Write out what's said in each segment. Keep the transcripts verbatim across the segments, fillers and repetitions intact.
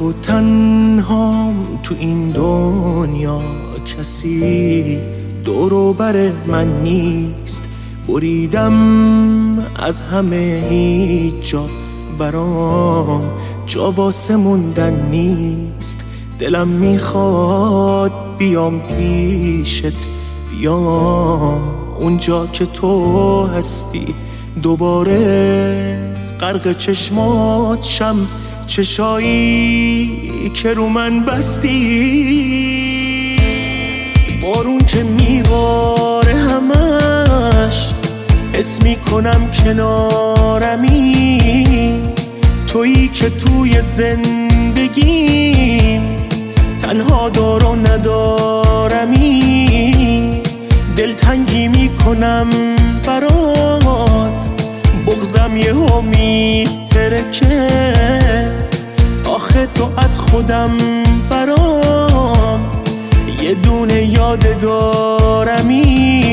و تنهام تو این دنیا، کسی دور و بر من نیست. بریدم از همه، هیچ جا برام جا واسه موندن نیست. دلم میخواد بیام پیشت، بیام اونجا که تو هستی، دوباره غرق چشمات شم، چشایی که رو من بستی. بارون که میباره همش حس میکنم کنارمی، تویی که توی زندگیم تنها دار و ندارمی. دلتنگی میکنم برات، بغضم یهو میترکه، آخه تو از خودم برام یه دونه یادگارمی.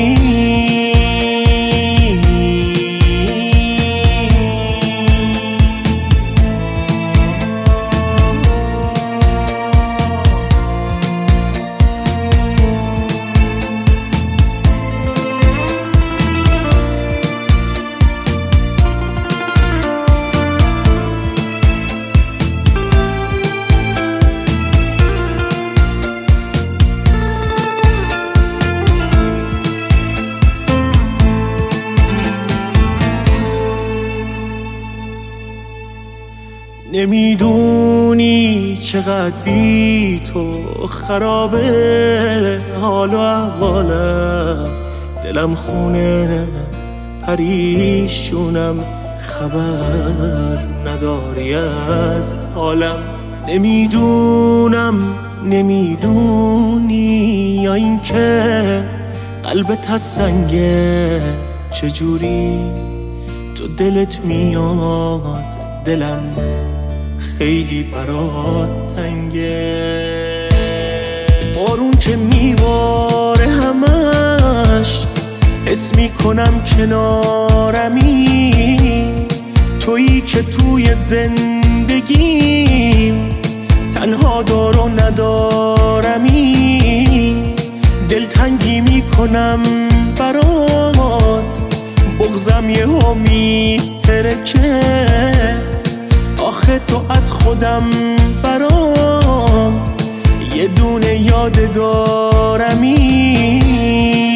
نمیدونی چقدر بی تو خرابه حال و احوالم، دلم خونه پریشونم، خبر نداری از حالم. نمیدونم نمیدونی یا این که قلبت از سنگه، چجوری تو دلت میاد دلم خیلی برات تنگه. بارون که میباره همش حس میکنم کنارمی، تویی که توی زندگیم تنها دار و ندارمی. دلتنگی میکنم برات، بغضم یهو میترکه، آخه تو از خودم برام یه دونه یادگارمی.